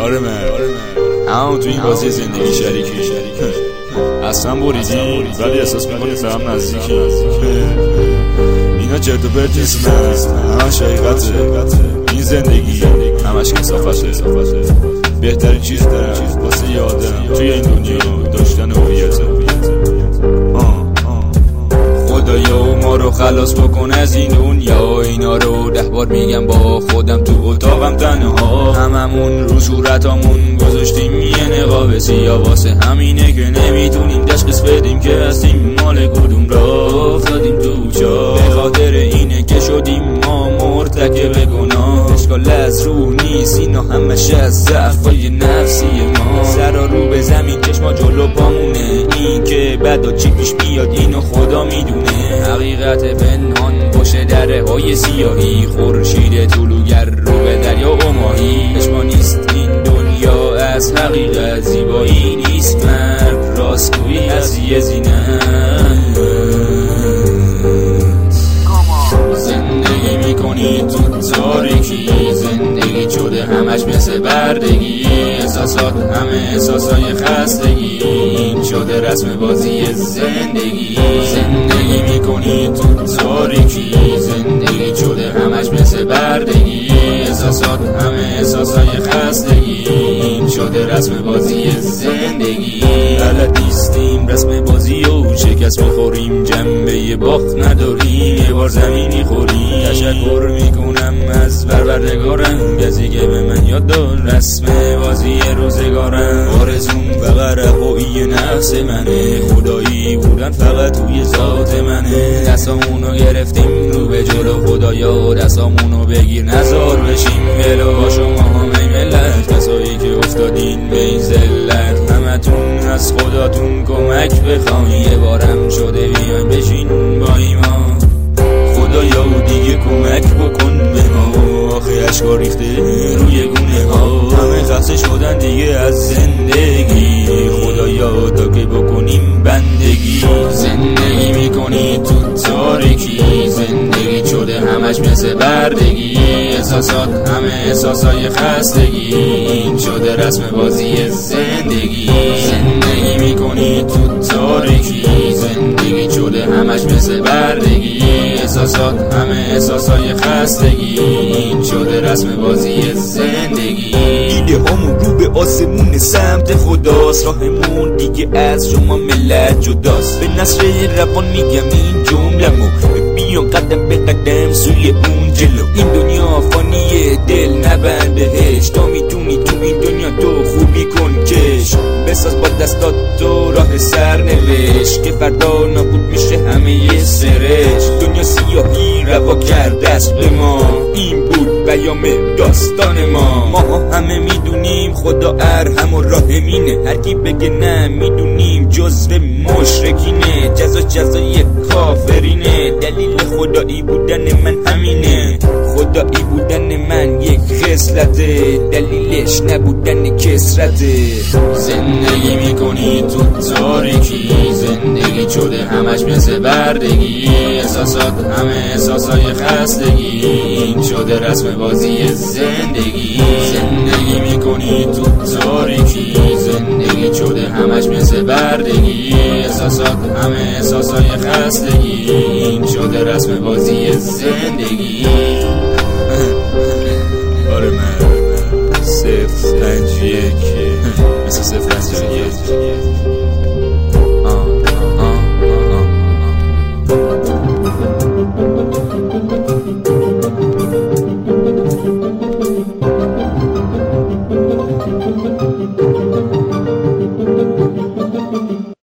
آره من همون تو این بازی زندگی شریکی اصلا بریدی ولی احساس میکنی به هم نزدیکی. اینا چرت و پرت نیست، همش حقیقته. این زندگی همش کثافته. بهترین چیز دارم واسه یه آدم توی این دنیا داشتن هویته. خدایا ما رو خلاص بکن از این دنیا. اینا رو 10 بار میگم با خودم تو اتاقم تنها. هممون رو صورتامون گذاشتیم یه نقاب سیاه، واسه همینه که نمیتونیم تشخیص بدیم که هستیم مال کدوم را افتادیم تو چاه. به خاطر اینه که شدیم ما مرتکب گناه. اشکال از روح نیست، اینا همش از ضعفای نفسی ما. سرا رو به زمین چشما جلو پامونه. این که بعدا چی پیش بیاد اینو خدا میدونه. حقیقت پنهان پشت دره های سیاهی. خورشید طلوگر رو به دریا و ماهی. چشما نیست این دنیا از حقیقت. زیبایی نیست مرد راستگویی از یه زینت. زندگی میکنی تو تاریکی. زندگی شده همش مثل بردگی. احساسات همه احساسای خستگی. این شده رسم بازی زندگی. زندگی میکنی تو تاریکی. زندگی شده همش مثل بردگی. احساسات همه احساسای خستگی. این شده رسم بازی زندگی. بلد نیستیم رسم بازی و شکست میخوریم. جنبه باخت نداریم، یه بار زمینی خوریم. تشکر میکنم از پروردگارم کسی که به من یاد داد رسم بازی روزگارم. آرزوم فقط رهایی نفس منه. خدایی بودن فقط توی ذات منه. دستامونو گرفتیم رو به جلو خدایا. دستامونو بگیر نزار بشیم بلا. با شما همه ملت کسایی که افتادین به این ذلت. همتون از خداتون کمک بخواین. یه بارم شده بیاین بشین با ایمان. خدایا دیگه کمک بکن به ما. آخه اشکا ریخته روی گونه ها. همه خسته شدن دیگه از زندگی. خدایا تا که بکنیم بندگی. زندگی میکنی تو تاریکی. زندگی شده همش مثل بردگی. احساسات همه احساسای خستگی. این شده رسم بازی زندگی. زندگی میکنی تو تاریکی. زندگی شده همش مثل بردگی. احساسات همه احساسای خستگی. این شده رسم بازی زندگی. ایده هامون رو به آسمون سمت خداست. راهمون دیگه از شما ملت جداست. به نصر روان میگم این جمله‌مو. بیان قدم به قدم سوی اون جلو. این دنیا فانیه دل نبند بهش. تا میتونی تو این دنیا تو خوبی کن کش. بساز با دستات تو راه سرنوشت که فردا نابود میشه همه سرش. دنیا سیاهی روا کرده است به ما. این بود پیام داستان ما همه میدونیم خدا ارحم و راحمینه. هر کی بگه نه میدونیم جزو مشرکینه. جزای کافرینه. دلیل خدایی بودن من همینه. خدایی بودن من یک خصلته. دلیلش نبودن کسرته. زندگی میکنی تو تاریکی. زندگی شده همش مثل بردگی. احساسات همه احساسای خستگی. این شده رسم بازی زندگی. زندگی میکنی تو تاریکی. زندگی شده همش مثل بردگی. احساسات همه احساسای خستگی. این شده رسم بازی زندگی. آره من 051 مثل 051